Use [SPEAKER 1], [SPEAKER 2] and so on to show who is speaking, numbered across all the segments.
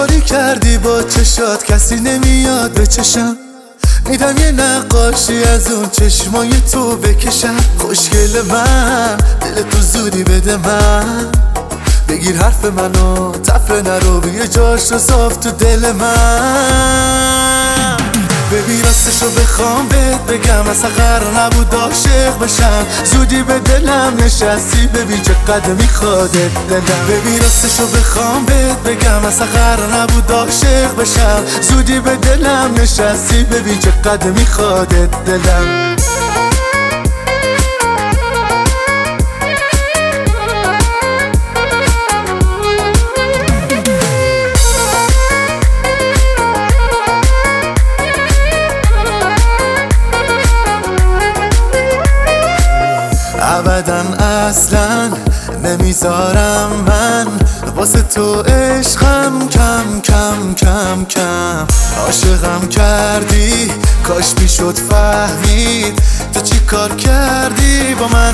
[SPEAKER 1] کاری کردی با چشات کسی نمیاد به چشم، میدم یه نقاشی از اون چشمای تو بکشم. خوشگل من دل تو زودی بده من، بگیر حرف منو تفره نرو یه جاش رو صاف تو دل من. ببین راستشو بخوام بهت بگم اصلا قرار نبود عاشق بشم، زودی به دلم نشستی ببین چقدر میخوادت دلم. ببین راستشو بخوام بهت بگم اصلا قرار نبود عاشق بشم، زودی به دلم نشستی ببین چقدر میخوادت دلم. ابداً اصلاً نمیذارم من واسه تو عشقم کم کم کم کم. عاشقم کردی کاش میشد فهمید تو چی کار کردی با من.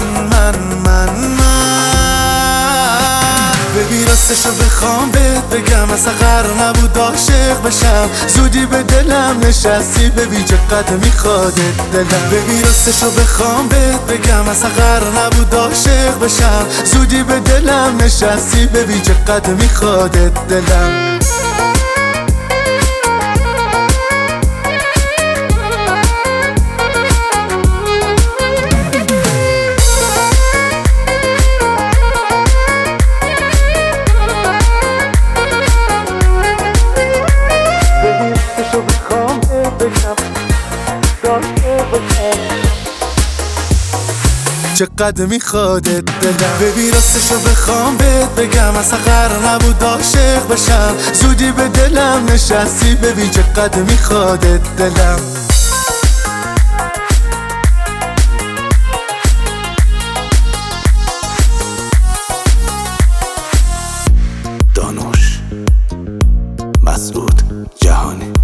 [SPEAKER 1] ببین راستشو بخوام بهت بگم اصلا قرار نبود عاشق بشم، زودی به دلم نشستی ببین چقدر میخوادت دلم. ببین راستشو بخوام بهت بگم اصلا قرار نبود عاشق بشم، زودی به دلم نشستی ببین چقدر میخوادت دلم. چقدر میخوادت دلم. ببین راستشو بخوام بهت بگم اصلا قرار نبود عاشق بشم، زودی به دلم نشستی ببین چقدر میخوادت دلم.
[SPEAKER 2] دانوش مسعود جهانی.